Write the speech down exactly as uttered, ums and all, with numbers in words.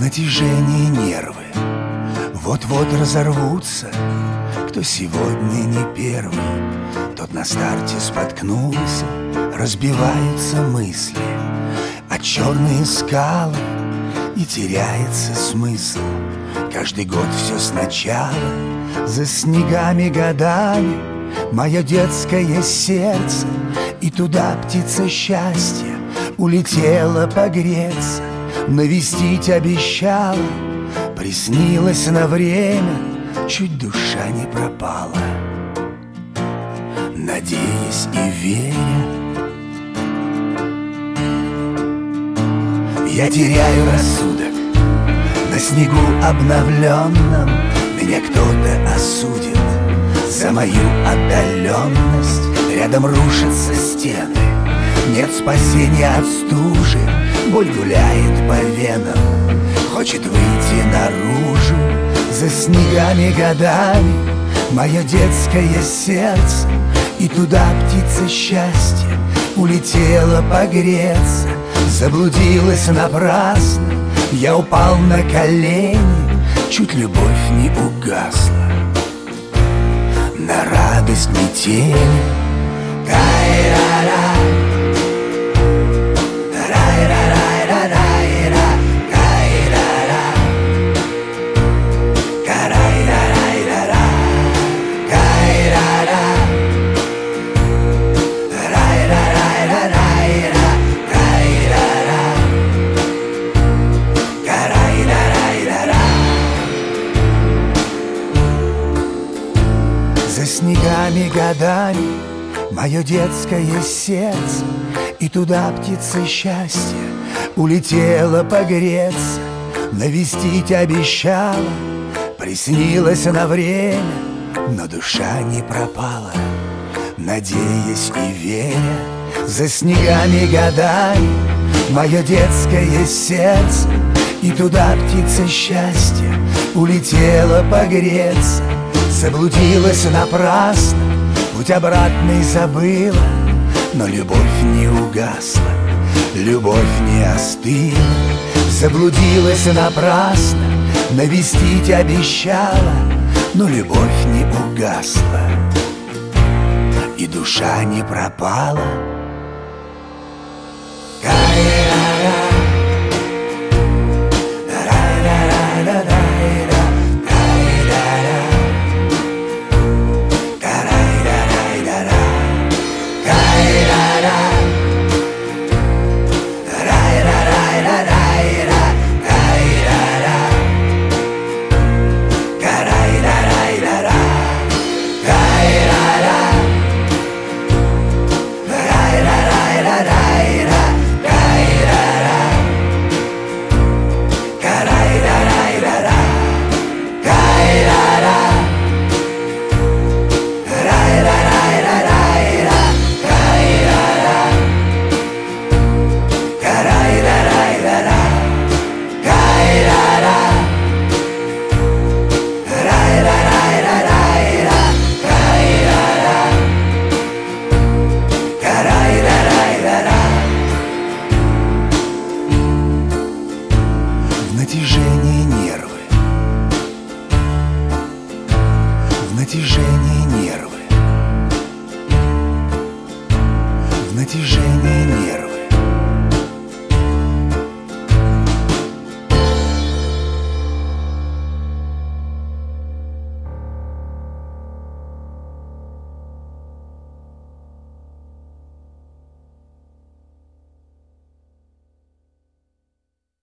натяжение нервы вот-вот разорвутся. Кто сегодня не первый, тот на старте споткнулся. Разбиваются мысли о черные скалы, и теряется смысл. Каждый год все сначала, за снегами годами мое детское сердце, и туда птица счастья улетела погреться. Навестить обещала, приснилась на время, чуть душа не пропала, надеясь и веря. Я теряю рассудок на снегу обновленном. Меня кто-то осудит за мою отдаленность. Рядом рушатся стены, нет спасения от стужи. Боль гуляет по венам, хочет выйти наружу. За снегами годами мое детское сердце, и туда птица счастья улетела погреться. Заблудилась напрасно, я упал на колени, чуть любовь не угасла на радость метели. Кай-ра-ра, рай-ра-рай-ра-рай-ра, кай-ра-ра, карай-ра-рай-ра-ра, кай-ра-ра, рай-ра-рай-ра-рай-ра. За снегами годами мое детское сердце, и туда птица счастья улетела погреться. Навестить обещала, приснилась на время, но душа не пропала, надеясь и веря. За снегами годами мое детское сердце, и туда птица счастья улетела погреться. Заблудилась напрасно, путь обратный забыла, но любовь не угасла, любовь не остыла. Заблудилась напрасно, навестить обещала, но любовь не угасла, и душа не пропала.